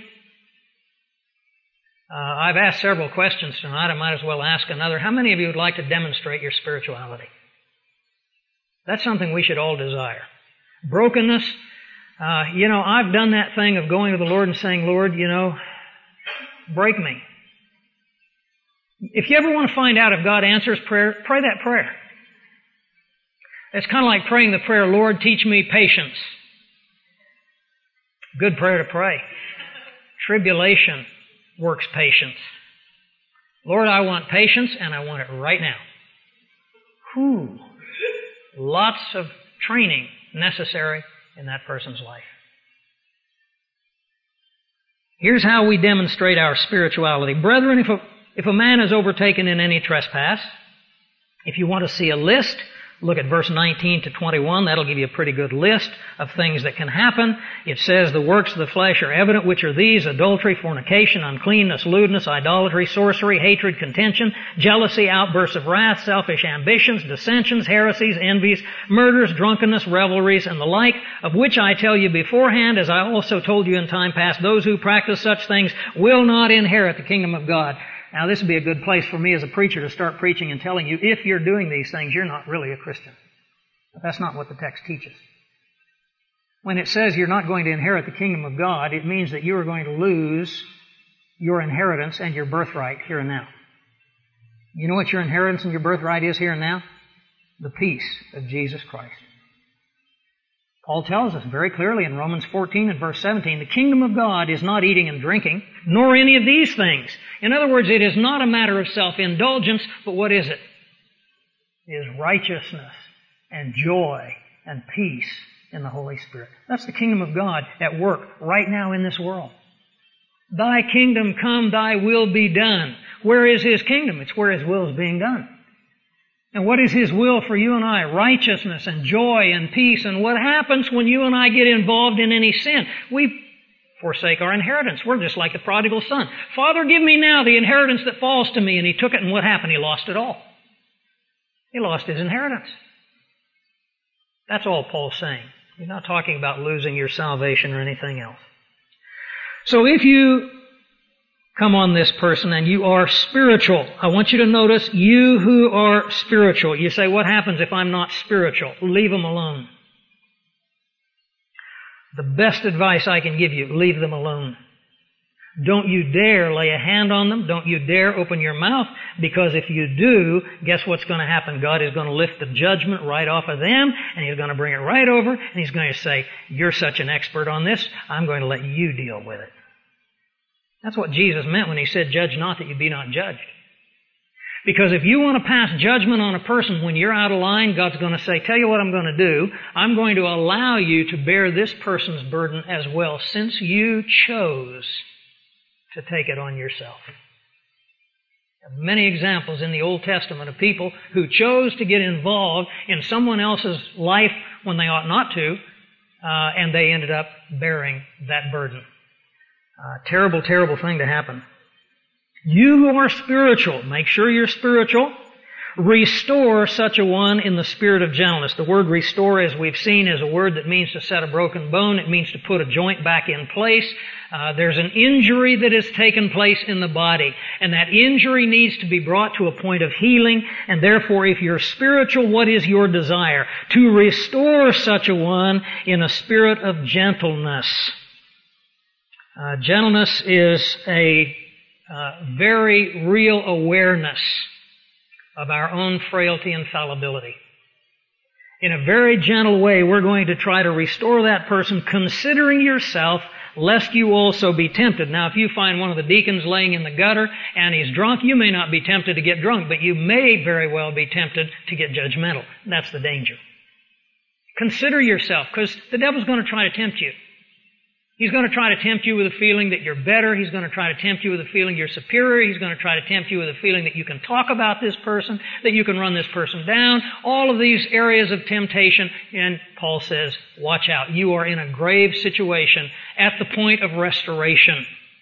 Speaker 1: Uh, I've asked several questions tonight, I might as well ask another. How many of you would like to demonstrate your spirituality? That's something we should all desire. Brokenness. Uh, you know, I've done that thing of going to the Lord and saying, Lord, you know, break me. If you ever want to find out if God answers prayer, pray that prayer. It's kind of like praying the prayer, Lord, teach me patience. Good prayer to pray. Tribulation works patience. Lord, I want patience, and I want it right now. Whew. Lots of training necessary in that person's life. Here's how we demonstrate our spirituality. Brethren, if a, if a man is overtaken in any trespass, if you want to see a list, look at verse nineteen to twenty-one. That'll give you a pretty good list of things that can happen. It says, the works of the flesh are evident, which are these: adultery, fornication, uncleanness, lewdness, idolatry, sorcery, hatred, contention, jealousy, outbursts of wrath, selfish ambitions, dissensions, heresies, envies, murders, drunkenness, revelries, and the like, of which I tell you beforehand, as I also told you in time past, those who practice such things will not inherit the kingdom of God. Now, this would be a good place for me as a preacher to start preaching and telling you, if you're doing these things, you're not really a Christian. But that's not what the text teaches. When it says you're not going to inherit the kingdom of God, it means that you are going to lose your inheritance and your birthright here and now. You know what your inheritance and your birthright is here and now? The peace of Jesus Christ. Paul tells us very clearly in Romans fourteen and verse seventeen, the kingdom of God is not eating and drinking, nor any of these things. In other words, it is not a matter of self-indulgence, but what is it? is righteousness and joy and peace in the Holy Spirit. That's the kingdom of God at work right now in this world. Thy kingdom come, thy will be done. Where is His kingdom? It's where His will is being done. And what is His will for you and I? Righteousness and joy and peace. And what happens when you and I get involved in any sin? We forsake our inheritance. We're just like the prodigal son. Father, give me now the inheritance that falls to me. And he took it, and what happened? He lost it all. He lost his inheritance. That's all Paul's saying. He's not talking about losing your salvation or anything else. So if you come on this person and you are spiritual, I want you to notice, you who are spiritual. You say, what happens if I'm not spiritual? Leave them alone. The best advice I can give you, leave them alone. Don't you dare lay a hand on them. Don't you dare open your mouth, because if you do, guess what's going to happen? God is going to lift the judgment right off of them, and He's going to bring it right over, and He's going to say, you're such an expert on this, I'm going to let you deal with it. That's what Jesus meant when He said, judge not that you be not judged. Because if you want to pass judgment on a person when you're out of line, God's going to say, tell you what I'm going to do. I'm going to allow you to bear this person's burden as well, since you chose to take it on yourself. There are many examples in the Old Testament of people who chose to get involved in someone else's life when they ought not to, uh, and they ended up bearing that burden. Uh, terrible, terrible thing to happen. You who are spiritual, make sure you're spiritual. Restore such a one in the spirit of gentleness. The word restore, as we've seen, is a word that means to set a broken bone. It means to put a joint back in place. Uh, there's an injury that has taken place in the body, and that injury needs to be brought to a point of healing. And therefore, if you're spiritual, what is your desire? To restore such a one in a spirit of gentleness. Uh, gentleness is a uh, very real awareness of our own frailty and fallibility. In a very gentle way, we're going to try to restore that person, considering yourself, lest you also be tempted. Now, if you find one of the deacons laying in the gutter and he's drunk, you may not be tempted to get drunk, but you may very well be tempted to get judgmental. That's the danger. Consider yourself, because the devil's going to try to tempt you. He's going to try to tempt you with a feeling that you're better. He's going to try to tempt you with a feeling you're superior. He's going to try to tempt you with a feeling that you can talk about this person, that you can run this person down. All of these areas of temptation. And Paul says, watch out. You are in a grave situation at the point of restoration.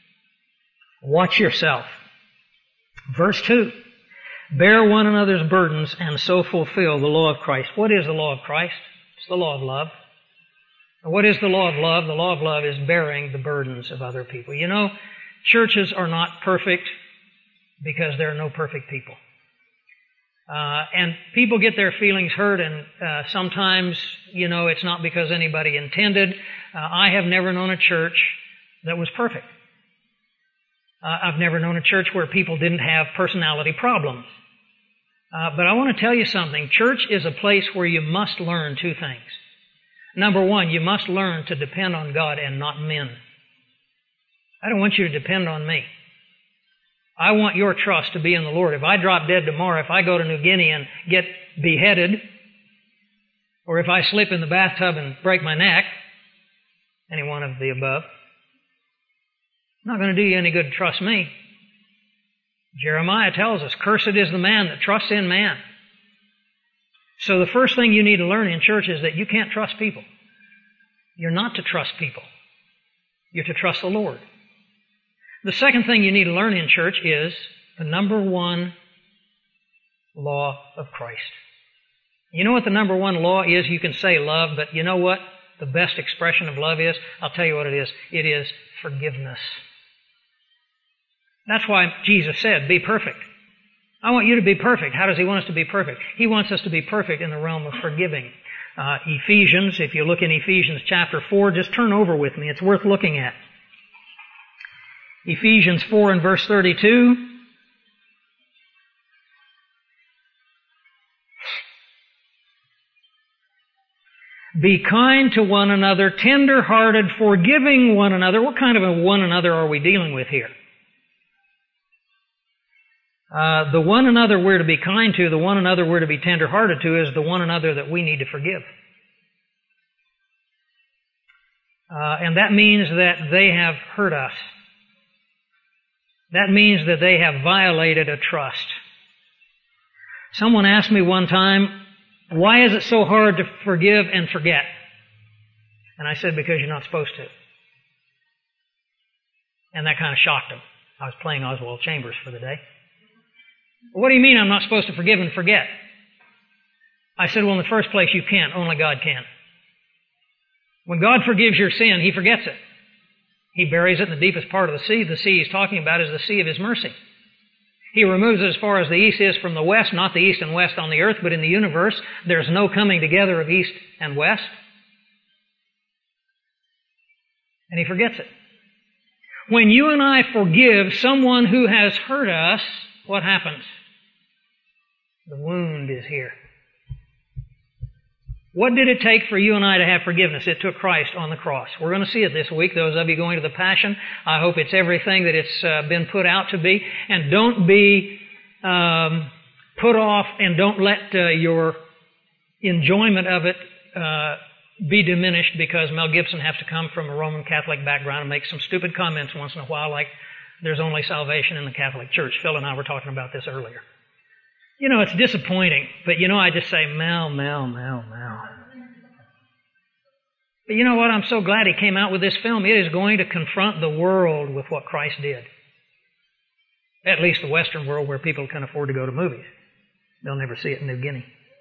Speaker 1: Watch yourself. Verse two. Bear one another's burdens and so fulfill the law of Christ. What is the law of Christ? It's the law of love. What is the law of love? The law of love is bearing the burdens of other people. You know, churches are not perfect because there are no perfect people. Uh, and people get their feelings hurt, and uh, sometimes, you know, it's not because anybody intended. Uh, I have never known a church that was perfect. Uh, I've never known a church where people didn't have personality problems. Uh, but I want to tell you something. Church is a place where you must learn two things. Number one, you must learn to depend on God and not men. I don't want you to depend on me. I want your trust to be in the Lord. If I drop dead tomorrow, if I go to New Guinea and get beheaded, or if I slip in the bathtub and break my neck, any one of the above, I'm not going to do you any good to trust me. Jeremiah tells us, cursed is the man that trusts in man. So the first thing you need to learn in church is that you can't trust people. You're not to trust people. You're to trust the Lord. The second thing you need to learn in church is the number one law of Christ. You know what the number one law is? You can say love, but you know what the best expression of love is? I'll tell you what it is. It is forgiveness. That's why Jesus said, be perfect. I want you to be perfect. How does He want us to be perfect? He wants us to be perfect in the realm of forgiving. Uh, Ephesians, if you look in Ephesians chapter four, just turn over with me. It's worth looking at. Ephesians four and verse thirty-two. Be kind to one another, tender-hearted, forgiving one another. What kind of a one another are we dealing with here? Uh, the one another we're to be kind to, the one another we're to be tender-hearted to, is the one another that we need to forgive. Uh, and that means that they have hurt us. That means that they have violated a trust. Someone asked me one time, why is it so hard to forgive and forget? And I said, because you're not supposed to. And that kind of shocked him. I was playing Oswald Chambers for the day. Well, what do you mean I'm not supposed to forgive and forget? I said, well, in the first place, you can't. Only God can. When God forgives your sin, He forgets it. He buries it in the deepest part of the sea. The sea He's talking about is the sea of His mercy. He removes it as far as the east is from the west, not the east and west on the earth, but in the universe, there's no coming together of east and west. And He forgets it. When you and I forgive someone who has hurt us, what happens? The wound is here. What did it take for you and I to have forgiveness? It took Christ on the cross. We're going to see it this week. Those of you going to the Passion, I hope it's everything that it's uh, been put out to be. And don't be um, put off, and don't let uh, your enjoyment of it uh, be diminished because Mel Gibson has to come from a Roman Catholic background and make some stupid comments once in a while, like there's only salvation in the Catholic Church. Phil and I were talking about this earlier. You know, it's disappointing, but you know, I just say, Mel, Mel, Mel, Mel. But you know what? I'm so glad he came out with this film. It is going to confront the world with what Christ did. At least the Western world, where people can afford to go to movies. They'll never see it in New Guinea.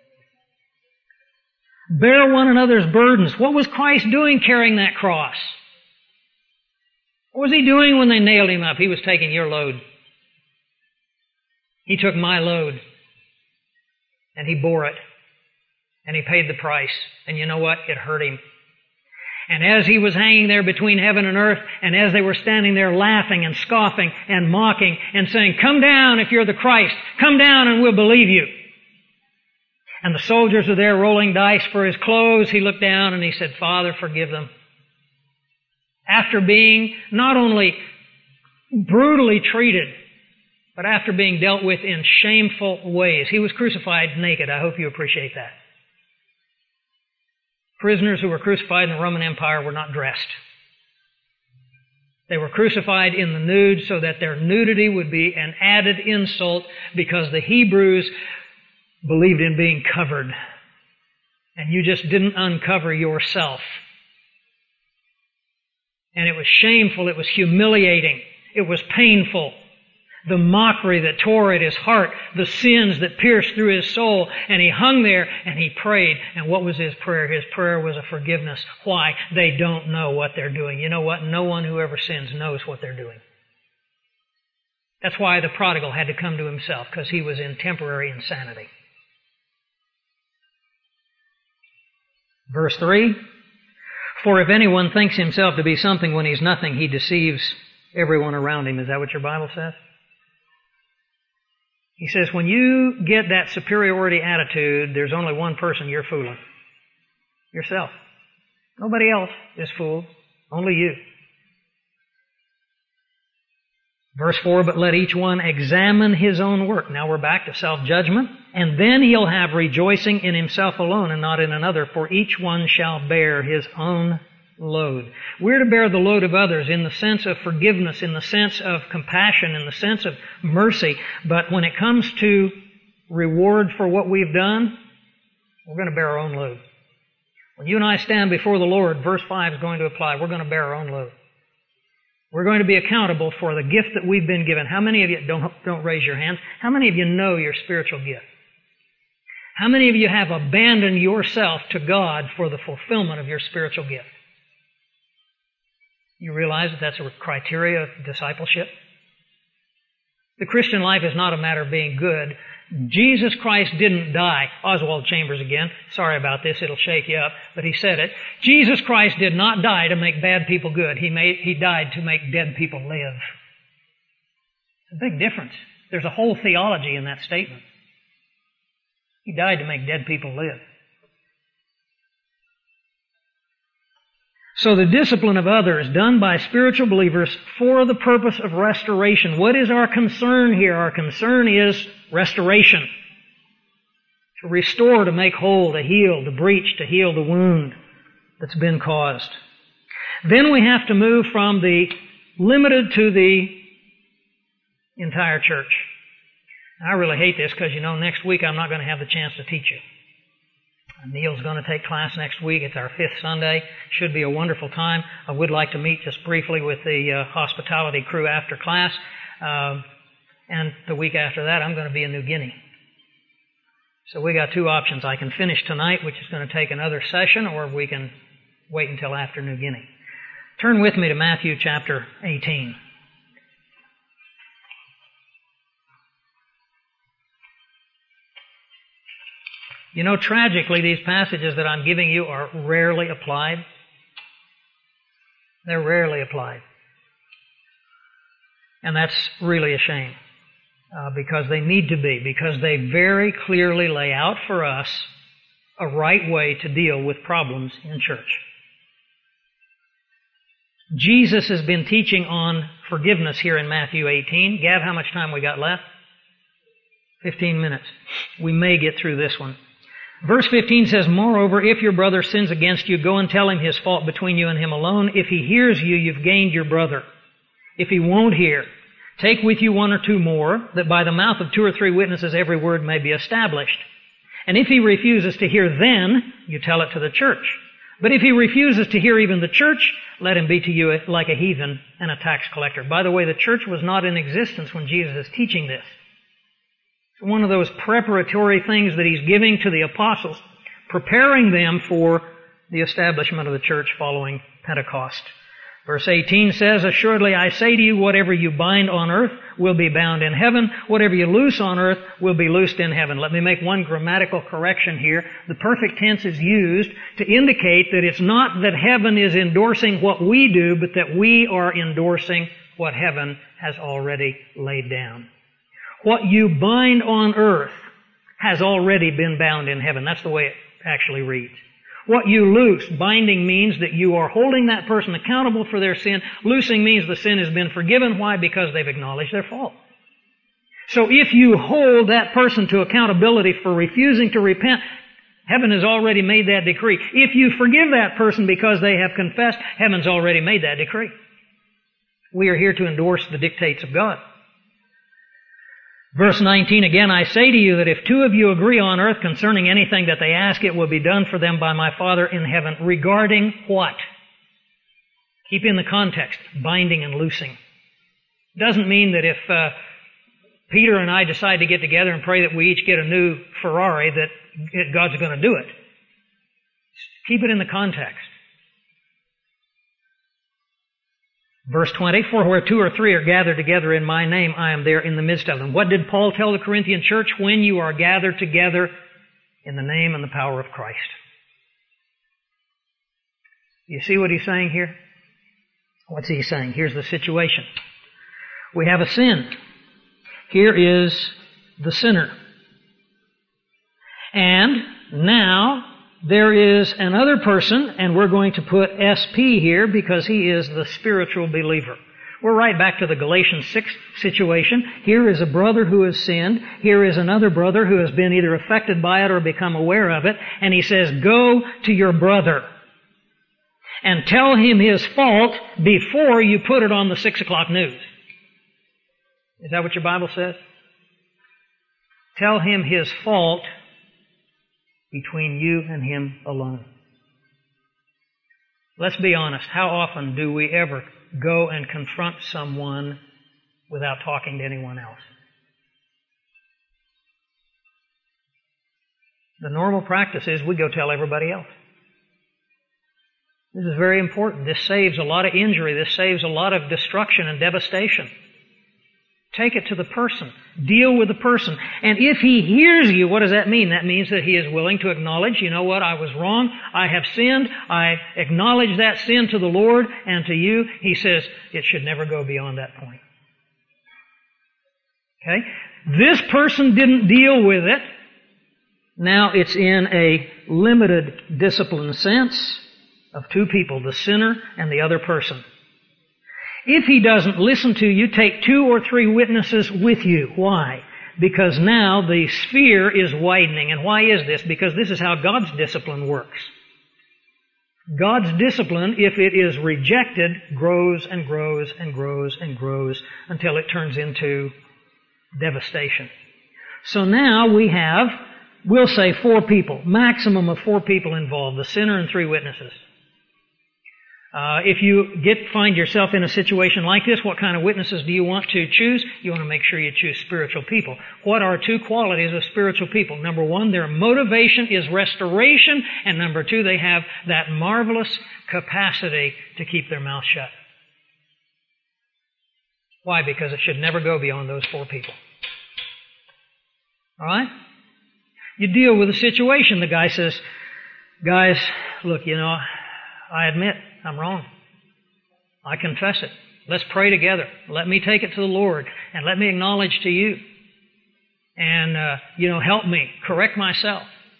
Speaker 1: Bear one another's burdens. What was Christ doing carrying that cross? What was He doing when they nailed Him up? He was taking your load. He took my load. And He bore it. And He paid the price. And you know what? It hurt Him. And as He was hanging there between heaven and earth, and as they were standing there laughing and scoffing and mocking and saying, come down if you're the Christ. Come down and we'll believe you. And the soldiers are there rolling dice for His clothes. He looked down and He said, Father, forgive them. After being not only brutally treated, but after being dealt with in shameful ways. He was crucified naked. I hope you appreciate that. Prisoners who were crucified in the Roman Empire were not dressed. They were crucified in the nude so that their nudity would be an added insult, because the Hebrews believed in being covered. And you just didn't uncover yourself. And it was shameful. It was humiliating. It was painful. The mockery that tore at His heart, the sins that pierced through His soul, and He hung there and He prayed. And what was His prayer? His prayer was a forgiveness. Why? They don't know what they're doing. You know what? No one who ever sins knows what they're doing. That's why the prodigal had to come to himself, because he was in temporary insanity. Verse three, for if anyone thinks himself to be something when he's nothing, he deceives everyone around him. Is that what your Bible says? He says, when you get that superiority attitude, there's only one person you're fooling. Yourself. Nobody else is fooled. Only you. Verse four, but let each one examine his own work. Now we're back to self-judgment. And then he'll have rejoicing in himself alone and not in another, for each one shall bear his own load. We're to bear the load of others in the sense of forgiveness, in the sense of compassion, in the sense of mercy. But when it comes to reward for what we've done, we're going to bear our own load. When you and I stand before the Lord, verse five is going to apply. We're going to bear our own load. We're going to be accountable for the gift that we've been given. How many of you, don't, don't raise your hands, how many of you know your spiritual gift? How many of you have abandoned yourself to God for the fulfillment of your spiritual gift? You realize that that's a criteria of discipleship? The Christian life is not a matter of being good. Jesus Christ didn't die. Oswald Chambers again. Sorry about this, it'll shake you up, but he said it. Jesus Christ did not die to make bad people good. He made, he died to make dead people live. It's a big difference. There's a whole theology in that statement. He died to make dead people live. So the discipline of others done by spiritual believers for the purpose of restoration. What is our concern here? Our concern is restoration. To restore, to make whole, to heal, to breach, to heal the wound that's been caused. Then we have to move from the limited to the entire church. I really hate this because, you know, next week I'm not going to have the chance to teach you. Neil's going to take class next week. It's our fifth Sunday. Should be a wonderful time. I would like to meet just briefly with the uh, hospitality crew after class. Uh, and the week after that, I'm going to be in New Guinea. So we got two options. I can finish tonight, which is going to take another session, or we can wait until after New Guinea. Turn with me to Matthew chapter eighteen. You know, tragically, these passages that I'm giving you are rarely applied. They're rarely applied. And that's really a shame, uh, because they need to be, because they very clearly lay out for us a right way to deal with problems in church. Jesus has been teaching on forgiveness here in Matthew eighteen. Gav, how much time we got left? Fifteen minutes. We may get through this one. Verse fifteen says, "Moreover, if your brother sins against you, go and tell him his fault between you and him alone. If he hears you, you've gained your brother. If he won't hear, take with you one or two more, that by the mouth of two or three witnesses every word may be established. And if he refuses to hear, then you tell it to the church. But if he refuses to hear even the church, let him be to you like a heathen and a tax collector." By the way, the church was not in existence when Jesus is teaching this. It's one of those preparatory things that he's giving to the apostles, preparing them for the establishment of the church following Pentecost. Verse eighteen says, "Assuredly I say to you, whatever you bind on earth will be bound in heaven. Whatever you loose on earth will be loosed in heaven." Let me make one grammatical correction here. The perfect tense is used to indicate that it's not that heaven is endorsing what we do, but that we are endorsing what heaven has already laid down. What you bind on earth has already been bound in heaven. That's the way it actually reads. What you loose, binding means that you are holding that person accountable for their sin. Loosing means the sin has been forgiven. Why? Because they've acknowledged their fault. So if you hold that person to accountability for refusing to repent, heaven has already made that decree. If you forgive that person because they have confessed, heaven's already made that decree. We are here to endorse the dictates of God. Verse nineteen, "Again I say to you that if two of you agree on earth concerning anything that they ask, it will be done for them by my Father in heaven." Regarding what? Keep in the context, binding and loosing. Doesn't mean that if uh, Peter and I decide to get together and pray that we each get a new Ferrari, that God's going to do it. Keep it in the context. Verse twenty, "For where two or three are gathered together in my name, I am there in the midst of them." What did Paul tell the Corinthian church? When you are gathered together in the name and the power of Christ. You see what he's saying here? What's he saying? Here's the situation. We have a sin. Here is the sinner. And now there is another person, and we're going to put S P here because he is the spiritual believer. We're right back to the Galatians six situation. Here is a brother who has sinned. Here is another brother who has been either affected by it or become aware of it. And he says, go to your brother and tell him his fault before you put it on the six o'clock news. Is that what your Bible says? Tell him his fault between you and him alone. Let's be honest. How often do we ever go and confront someone without talking to anyone else? The normal practice is we go tell everybody else. This is very important. This saves a lot of injury. This saves a lot of destruction and devastation. Take it to the person. Deal with the person. And if he hears you, what does that mean? That means that he is willing to acknowledge, you know what, I was wrong. I have sinned. I acknowledge that sin to the Lord and to you. He says it should never go beyond that point. Okay? This person didn't deal with it. Now it's in a limited discipline sense. of two people, the sinner and the other person. If he doesn't listen to you, take two or three witnesses with you. Why? Because now the sphere is widening. And why is this? Because this is how God's discipline works. God's discipline, if it is rejected, grows and grows and grows and grows until it turns into devastation. So now we have, we'll say four people, maximum of four people involved, the sinner and three witnesses. Uh, if you get find yourself in a situation like this, what kind of witnesses do you want to choose? You want to make sure you choose spiritual people. What are two qualities of spiritual people? Number one, their motivation is restoration, and number two, they have that marvelous capacity to keep their mouth shut. Why? Because it should never go beyond those four people. All right? You deal with a situation. The guy says, guys, look, you know, I admit I'm wrong. I confess it. Let's pray together. Let me take it to the Lord and let me acknowledge to you. And, uh, you know, help me correct myself.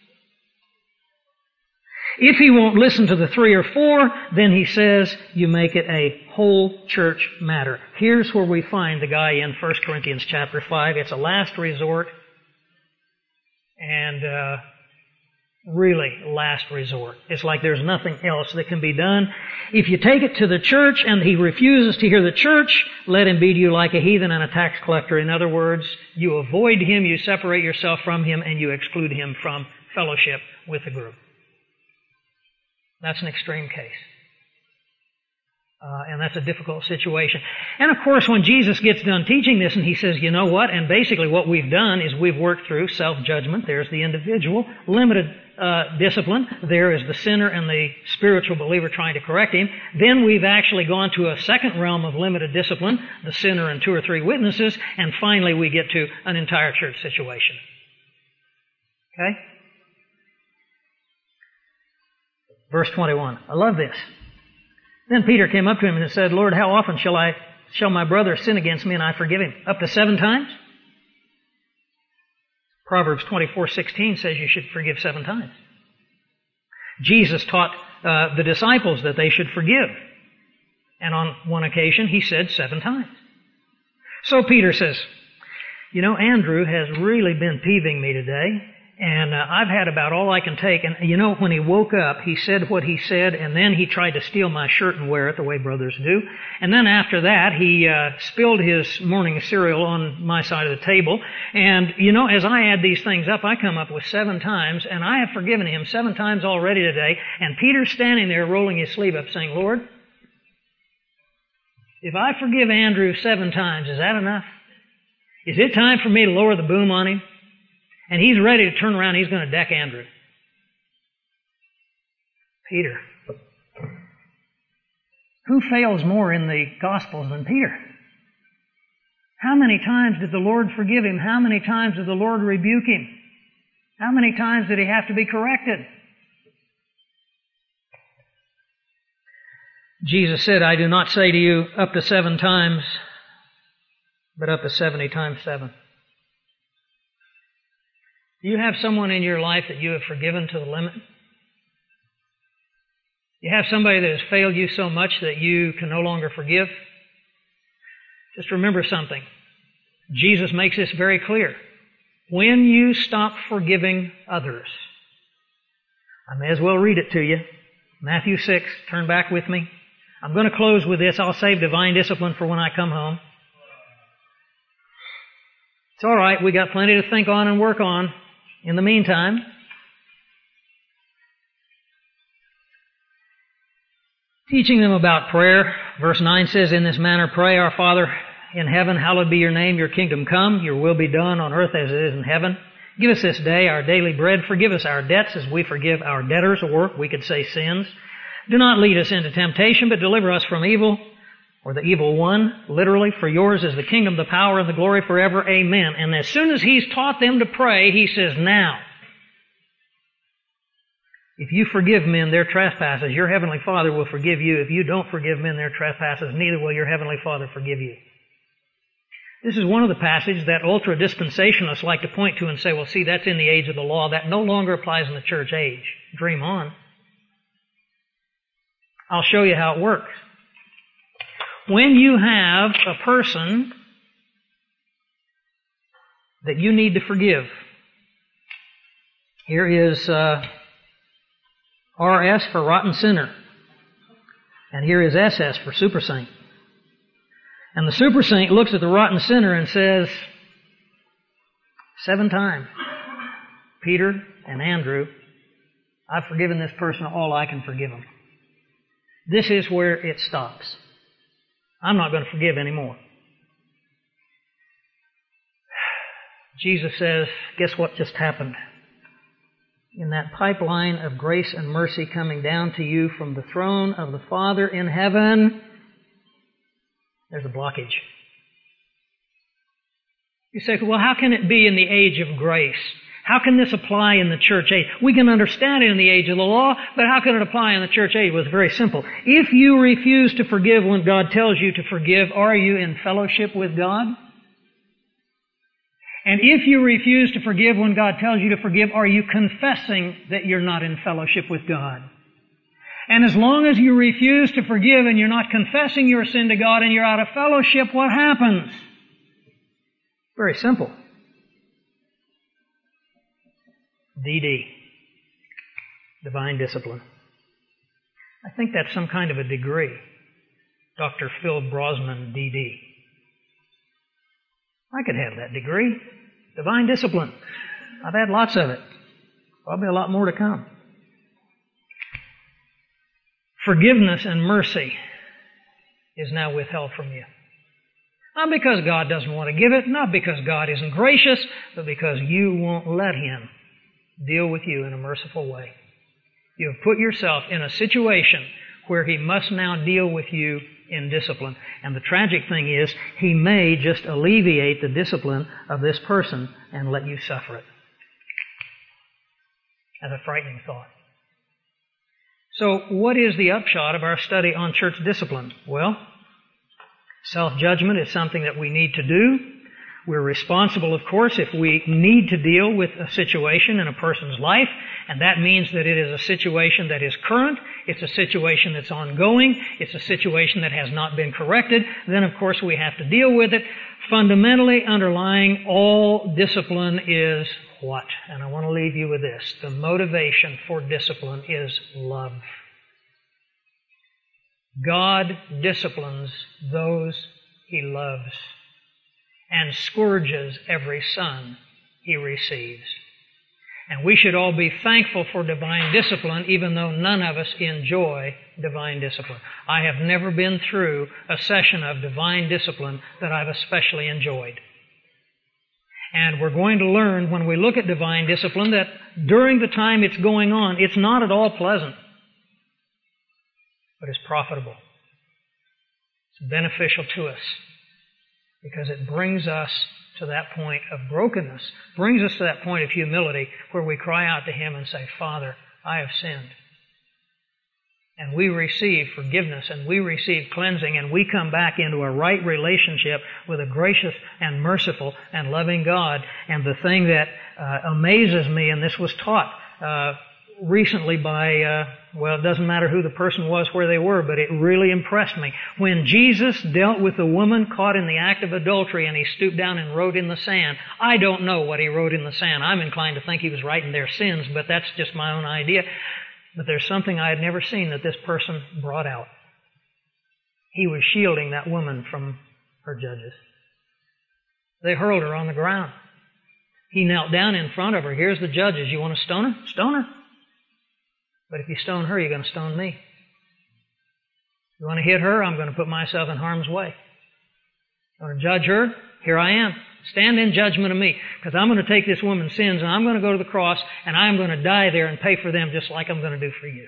Speaker 1: If he won't listen to the three or four, then he says you make it a whole church matter. Here's where we find the guy in First Corinthians chapter five. It's a last resort. And, uh, really last resort. It's like there's nothing else that can be done. If you take it to the church and he refuses to hear the church, let him be to you like a heathen and a tax collector. In other words, you avoid him, you separate yourself from him, and you exclude him from fellowship with the group. That's an extreme case. Uh, and that's a difficult situation. And of course, when Jesus gets done teaching this and he says, you know what? And basically what we've done is we've worked through self-judgment. There's the individual. Limited uh, discipline. There is the sinner and the spiritual believer trying to correct him. Then we've actually gone to a second realm of limited discipline, the sinner and two or three witnesses. And finally we get to an entire church situation. Okay? Verse twenty-one. I love this. Then Peter came up to him and said, Lord, how often shall I, shall my brother sin against me and I forgive him? Up to seven times? Proverbs twenty-four sixteen says you should forgive seven times. Jesus taught uh, the disciples that they should forgive. And on one occasion he said seven times. So Peter says, you know, Andrew has really been peeving me today. And uh, I've had about all I can take. And, you know, when he woke up, he said what he said, and then he tried to steal my shirt and wear it the way brothers do. And then after that, he uh, spilled his morning cereal on my side of the table. And, you know, as I add these things up, I come up with seven times, and I have forgiven him seven times already today. And Peter's standing there rolling his sleeve up saying, Lord, if I forgive Andrew seven times, is that enough? Is it time for me to lower the boom on him? And he's ready to turn around. He's going to deck Andrew. Peter. Who fails more in the Gospels than Peter? How many times did the Lord forgive him? How many times did the Lord rebuke him? How many times did he have to be corrected? Jesus said, I do not say to you up to seven times, but up to seventy times seven. Do you have someone in your life that you have forgiven to the limit? You have somebody that has failed you so much that you can no longer forgive? Just remember something. Jesus makes this very clear. When you stop forgiving others, I may as well read it to you. Matthew six, turn back with me. I'm going to close with this. I'll save divine discipline for when I come home. It's all right. We got plenty to think on and work on. In the meantime, teaching them about prayer. Verse nine says, in this manner pray, Our Father in heaven, hallowed be your name, your kingdom come, your will be done on earth as it is in heaven. Give us this day our daily bread. Forgive us our debts as we forgive our debtors, or we could say sins. Do not lead us into temptation, but deliver us from evil, or the evil one, literally, for yours is the kingdom, the power, and the glory forever. Amen. And as soon as he's taught them to pray, he says, now, if you forgive men their trespasses, your heavenly Father will forgive you. If you don't forgive men their trespasses, neither will your heavenly Father forgive you. This is one of the passages that ultra-dispensationalists like to point to and say, well, see, that's in the age of the law. That no longer applies in the church age. Dream on. I'll show you how it works. When you have a person that you need to forgive, here is uh, R S for rotten sinner, and here is S S for super saint. And the super saint looks at the rotten sinner and says, seven times, Peter and Andrew, I've forgiven this person all I can forgive them. This is where it stops. I'm not going to forgive anymore. Jesus says, guess what just happened? In that pipeline of grace and mercy coming down to you from the throne of the Father in heaven, there's a blockage. You say, well, how can it be in the age of grace? How can this apply in the church age? We can understand it in the age of the law, but how can it apply in the church age? Well, it's very simple. If you refuse to forgive when God tells you to forgive, are you in fellowship with God? And if you refuse to forgive when God tells you to forgive, are you confessing that you're not in fellowship with God? And as long as you refuse to forgive and you're not confessing your sin to God and you're out of fellowship, what happens? Very simple. D D. Divine discipline. I think that's some kind of a degree. Doctor Phil Brosnan, D D. I could have that degree. Divine discipline. I've had lots of it. Probably a lot more to come. Forgiveness and mercy is now withheld from you. Not because God doesn't want to give it, not because God isn't gracious, but because you won't let Him deal with you in a merciful way. You have put yourself in a situation where He must now deal with you in discipline. And the tragic thing is, He may just alleviate the discipline of this person and let you suffer it. That's a frightening thought. So, what is the upshot of our study on church discipline? Well, self-judgment is something that we need to do. We're responsible, of course, if we need to deal with a situation in a person's life, and that means that it is a situation that is current, it's a situation that's ongoing, it's a situation that has not been corrected, then of course we have to deal with it. Fundamentally underlying all discipline is what? And I want to leave you with this. The motivation for discipline is love. God disciplines those He loves and scourges every son He receives. And we should all be thankful for divine discipline, even though none of us enjoy divine discipline. I have never been through a session of divine discipline that I've especially enjoyed. And we're going to learn when we look at divine discipline that during the time it's going on, it's not at all pleasant, but it's profitable. It's beneficial to us because it brings us to that point of brokenness, brings us to that point of humility where we cry out to Him and say, Father, I have sinned. And we receive forgiveness and we receive cleansing and we come back into a right relationship with a gracious and merciful and loving God. And the thing that uh, amazes me, and this was taught uh, recently by, uh, well, it doesn't matter who the person was, where they were, but it really impressed me. When Jesus dealt with the woman caught in the act of adultery and He stooped down and wrote in the sand, I don't know what He wrote in the sand. I'm inclined to think He was writing their sins, but that's just my own idea. But there's something I had never seen that this person brought out. He was shielding that woman from her judges. They hurled her on the ground. He knelt down in front of her. Here's the judges. You want to stone her? Stone her. But if you stone her, you're going to stone me. You want to hit her? I'm going to put myself in harm's way. You want to judge her? Here I am. Stand in judgment of me, because I'm going to take this woman's sins and I'm going to go to the cross and I'm going to die there and pay for them just like I'm going to do for you.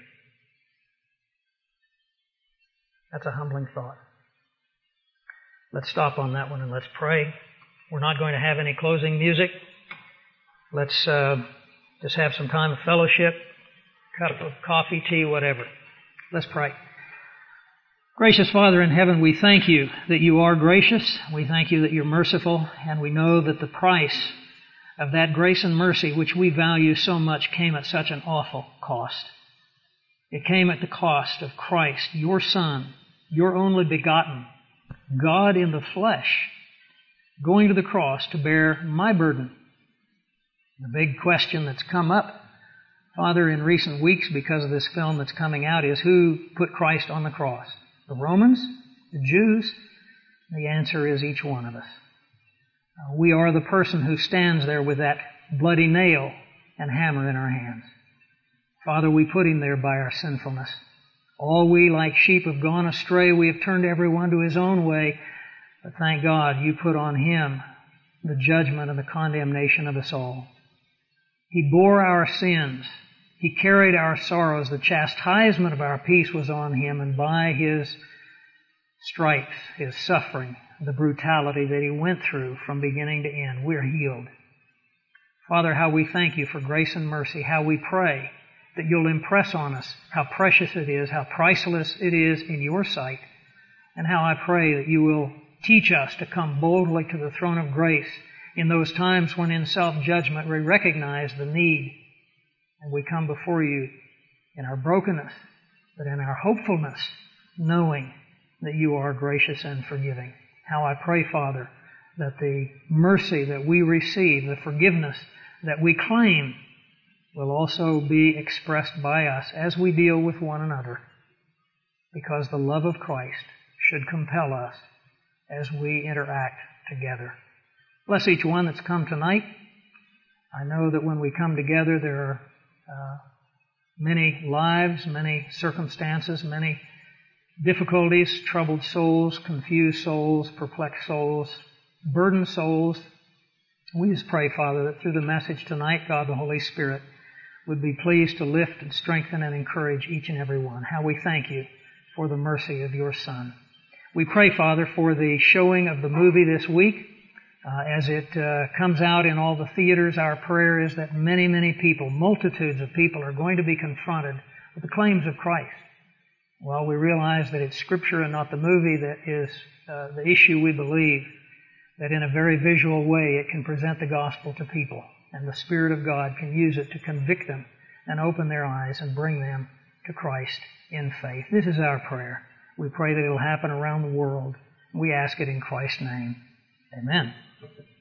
Speaker 1: That's a humbling thought. Let's stop on that one and let's pray. We're not going to have any closing music. Let's uh, just have some time of fellowship, cup of coffee, tea, whatever. Let's pray. Gracious Father in heaven, we thank You that You are gracious. We thank You that You're merciful. And we know that the price of that grace and mercy which we value so much came at such an awful cost. It came at the cost of Christ, your Son, your only begotten, God in the flesh, going to the cross to bear my burden. The big question that's come up, Father, in recent weeks because of this film that's coming out is who put Christ on the cross? The Romans? The Jews? The answer is each one of us. Uh, we are the person who stands there with that bloody nail and hammer in our hands. Father, we put him there by our sinfulness. All we, like sheep, have gone astray. We have turned everyone to his own way. But thank God you put on him the judgment and the condemnation of us all. He bore our sins. He carried our sorrows. The chastisement of our peace was on him, and by his stripes, his suffering, the brutality that he went through from beginning to end, we're healed. Father, how we thank you for grace and mercy. How we pray that you'll impress on us how precious it is, how priceless it is in your sight, and how I pray that you will teach us to come boldly to the throne of grace in those times when in self-judgment we recognize the need, and we come before you in our brokenness, but in our hopefulness, knowing that you are gracious and forgiving. How I pray, Father, that the mercy that we receive, the forgiveness that we claim, will also be expressed by us as we deal with one another, because the love of Christ should compel us as we interact together. Bless each one that's come tonight. I know that when we come together, there are uh, many lives, many circumstances, many difficulties, troubled souls, confused souls, perplexed souls, burdened souls. We just pray, Father, that through the message tonight, God the Holy Spirit would be pleased to lift and strengthen and encourage each and every one. How we thank you for the mercy of your Son. We pray, Father, for the showing of the movie this week. Uh, as it uh, comes out in all the theaters, our prayer is that many, many people, multitudes of people, are going to be confronted with the claims of Christ. Well, we realize that it's Scripture and not the movie that is uh, the issue. We believe that in a very visual way it can present the gospel to people, and the Spirit of God can use it to convict them and open their eyes and bring them to Christ in faith. This is our prayer. We pray that it will happen around the world. We ask it in Christ's name. Amen.